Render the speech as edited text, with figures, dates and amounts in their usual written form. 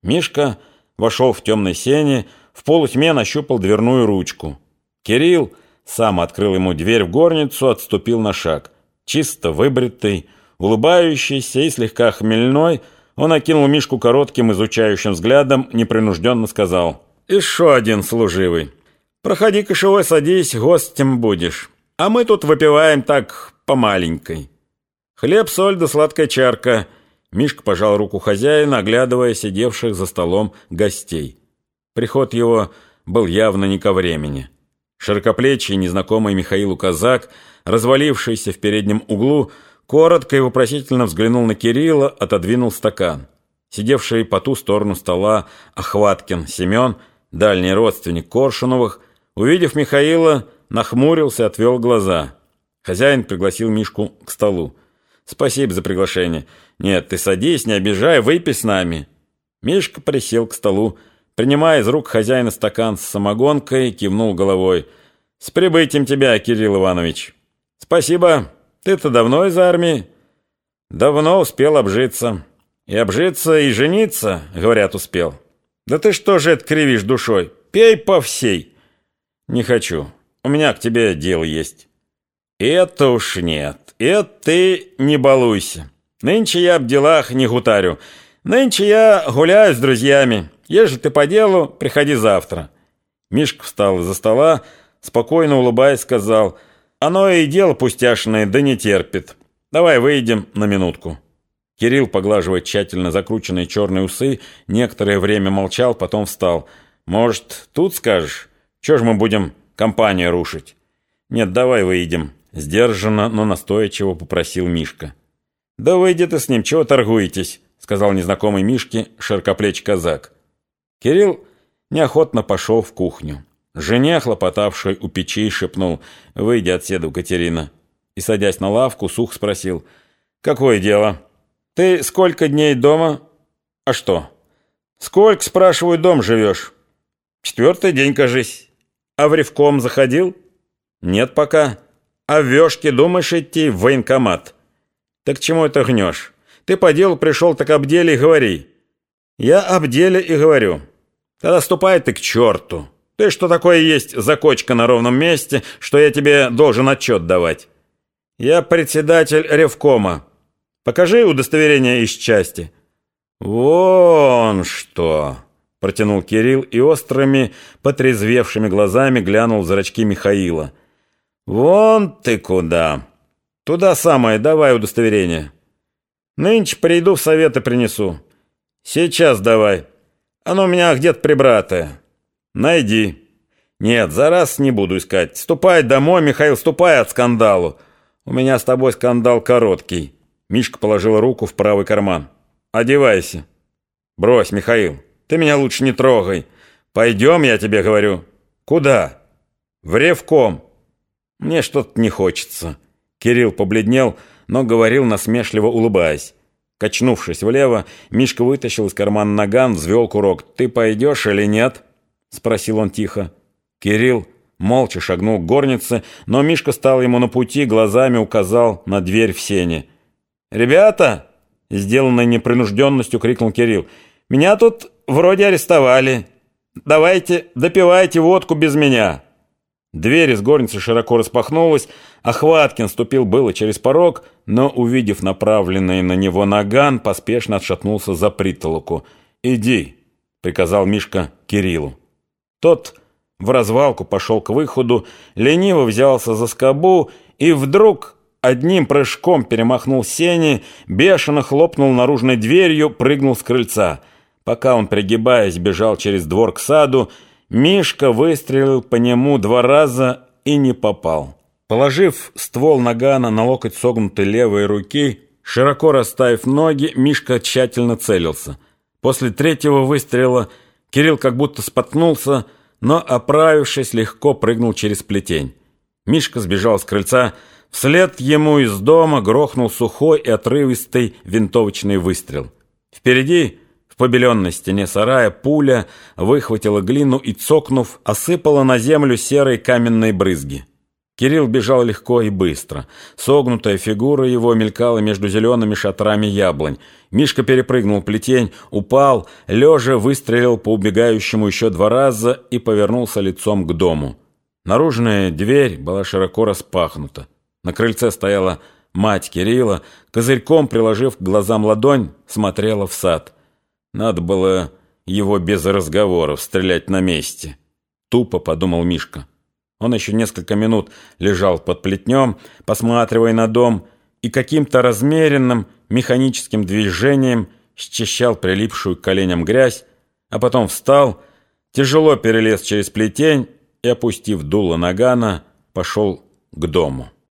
Мишка вошел в темной сени, в полутьме нащупал дверную ручку. Кирилл сам открыл ему дверь в горницу, отступил на шаг. Чисто выбритый, улыбающийся и слегка хмельной, он окинул Мишку коротким изучающим взглядом, непринужденно сказал: «Еще один служивый. Проходи, кошевой, садись, гостем будешь. А мы тут выпиваем так по маленькой. Хлеб, соль да сладкая чарка». Мишка пожал руку хозяина, оглядывая сидевших за столом гостей. Приход его был явно не ко времени. Широкоплечий, незнакомый Михаилу казак, развалившийся в переднем углу, коротко и вопросительно взглянул на Кирилла, отодвинул стакан. Сидевший по ту сторону стола Охваткин Семен, дальний родственник Коршуновых, увидев Михаила, нахмурился, отвел глаза. Хозяин пригласил Мишку к столу. «Спасибо за приглашение. Нет, ты садись, не обижай, выпей с нами». Мишка присел к столу, принимая из рук хозяина стакан с самогонкой, кивнул головой. «С прибытием тебя, Кирилл Иванович». «Спасибо. Ты-то давно из армии?» «Давно успел обжиться». «И обжиться, и жениться, говорят, успел». «Да ты что же это кривишь душой? Пей по всей». «Не хочу. У меня к тебе дело есть». «Это уж нет. Это ты не балуйся. Нынче я об делах не гутарю. Нынче я гуляю с друзьями. Ежели ты по делу, приходи завтра». Мишка встал из-за стола, спокойно улыбаясь, сказал: «Оно и дело пустяшное, да не терпит. Давай выйдем на минутку». Кирилл, поглаживая тщательно закрученные черные усы, некоторое время молчал, потом встал. «Может, тут скажешь? Чего ж мы будем компанию рушить?» «Нет, давай выйдем», — сдержанно, но настойчиво попросил Мишка. «Да выйди ты с ним, чего торгуетесь?» — сказал незнакомый Мишке широкоплечий казак. Кирилл неохотно пошел в кухню. Жене, хлопотавшей у печи, шепнул: «Выйди отседу, Катерина». И, садясь на лавку, сухо спросил: «Какое дело? Ты сколько дней дома?» «А что?» «Сколько, спрашиваю, дом живешь?» «4-й день, кажись». «А в ревком заходил?» «Нет пока». «А в вёшке думаешь идти в военкомат?» «Так к чему это гнешь? Ты по делу пришел, так об деле и говори». «Я об деле и говорю». «Тогда ступай ты к черту. Ты что такое есть закочка на ровном месте, что я тебе должен отчет давать?» «Я председатель ревкома. Покажи удостоверение из части». «Вон что!» — протянул Кирилл и острыми, потрезвевшими глазами глянул в зрачки Михаила. «Вон ты куда! Туда самое, давай удостоверение. Нынче приду в совет и принесу. Сейчас давай. Оно у меня где-то прибратое. Найди». «Нет, за раз не буду искать. Ступай домой, Михаил, ступай от скандалу. У меня с тобой скандал короткий». Мишка положил руку в правый карман. «Одевайся». «Брось, Михаил, ты меня лучше не трогай. Пойдем, я тебе говорю». «Куда?» «В ревком». «Мне что-то не хочется». Кирилл побледнел, но говорил насмешливо, улыбаясь. Качнувшись влево, Мишка вытащил из кармана наган, взвел курок. «Ты пойдешь или нет?» — спросил он тихо. Кирилл молча шагнул к горнице, но Мишка стал ему на пути, глазами указал на дверь в сене. «Ребята!» — сделанной непринужденностью крикнул Кирилл. «Меня тут вроде арестовали. Давайте, допивайте водку без меня». Дверь из горницы широко распахнулась, а Хваткин ступил было через порог, но, увидев направленный на него наган, поспешно отшатнулся за притолоку. «Иди», — приказал Мишка Кириллу. Тот в развалку пошел к выходу, лениво взялся за скобу и вдруг одним прыжком перемахнул сени, бешено хлопнул наружной дверью, прыгнул с крыльца. Пока он, пригибаясь, бежал через двор к саду, Мишка выстрелил по нему 2 раза и не попал. Положив ствол нагана на локоть согнутой левой руки, широко расставив ноги, Мишка тщательно целился. После 3-го выстрела Кирилл как будто споткнулся, но, оправившись, легко прыгнул через плетень. Мишка сбежал с крыльца, вслед ему из дома грохнул сухой и отрывистый винтовочный выстрел. Впереди, в побеленной стене сарая, пуля выхватила глину и, цокнув, осыпала на землю серой каменной брызги. Кирилл бежал легко и быстро. Согнутая фигура его мелькала между зелеными шатрами яблонь. Мишка перепрыгнул плетень, упал, лежа выстрелил по убегающему еще 2 раза и повернулся лицом к дому. Наружная дверь была широко распахнута. На крыльце стояла мать Кирилла, козырьком приложив к глазам ладонь, смотрела в сад. Надо было его без разговоров стрелять на месте. Тупо подумал Мишка. Он еще несколько минут лежал под плетнем, посматривая на дом, и каким-то размеренным механическим движением счищал прилипшую к коленям грязь, а потом встал, тяжело перелез через плетень и, опустив дуло нагана, пошел к дому.